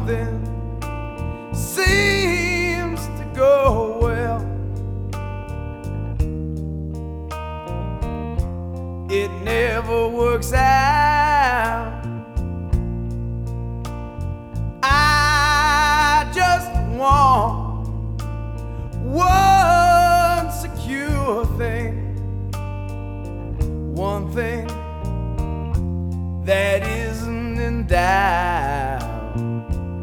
Then seems to go well. It never works out. I just want one secure thing, one thing that isn't in doubt.